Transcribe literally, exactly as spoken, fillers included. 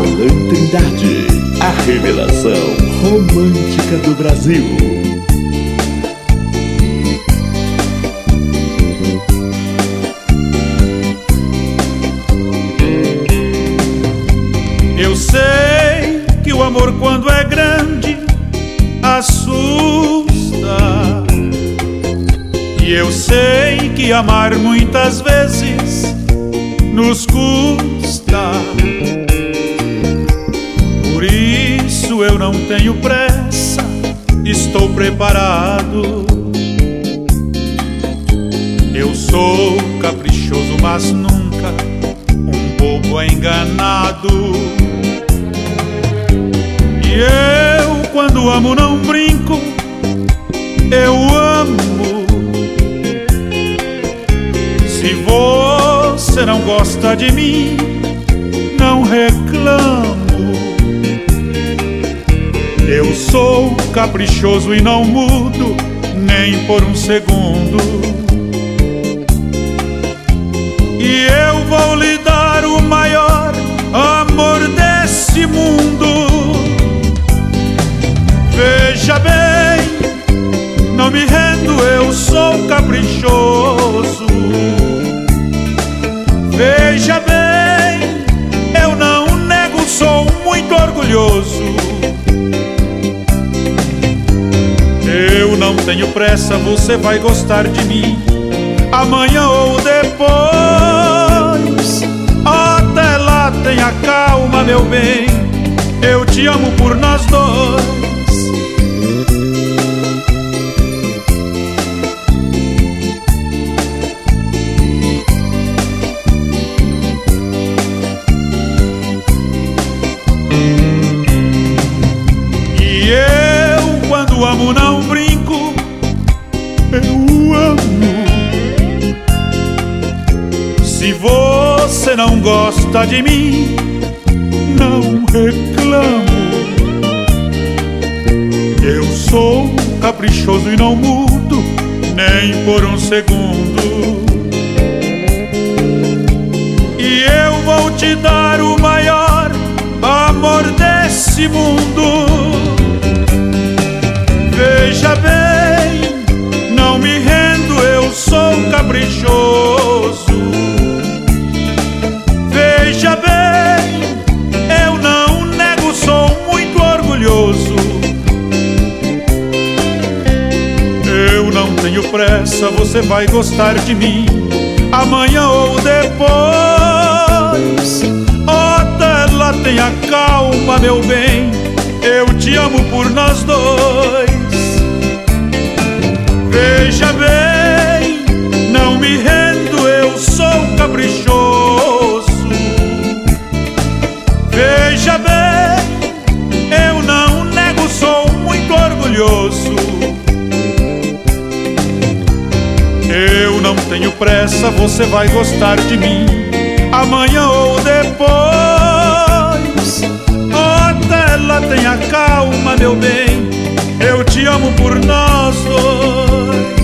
Alan Trindade, a revelação romântica do Brasil. Eu sei que o amor, quando é grande, assusta. E eu sei que amar muitas vezes nos custa. Por isso eu não tenho pressa, estou preparado. Eu sou caprichoso, mas nunca um bobo enganado. E eu, quando amo, não brinco, eu amo. Se você não gosta de mim, não reclamo. Eu sou caprichoso e não mudo nem por um segundo. E eu vou lhe dar o maior amor desse mundo. Veja bem, não me rendo, eu sou caprichoso. Veja bem, eu não nego, sou muito orgulhoso. Eu não tenho pressa, você vai gostar de mim amanhã ou depois. Até lá tenha calma, meu bem, eu te amo por nós dois. Eu amo, não brinco, eu amo. Se você não gosta de mim, não reclamo. Eu sou caprichoso e não mudo nem por um segundo. E eu vou te dar o maior amor desse mundo. Veja bem, não me rendo, eu sou caprichoso. Veja bem, eu não nego, sou muito orgulhoso. Eu não tenho pressa, você vai gostar de mim amanhã ou depois. Até lá tenha calma, meu bem, eu te amo por nós dois. Veja bem, não me rendo, eu sou caprichoso. Veja bem, eu não nego, sou muito orgulhoso. Eu não tenho pressa, você vai gostar de mim amanhã ou depois. Até lá tenha calma, meu bem, eu te amo por nós dois.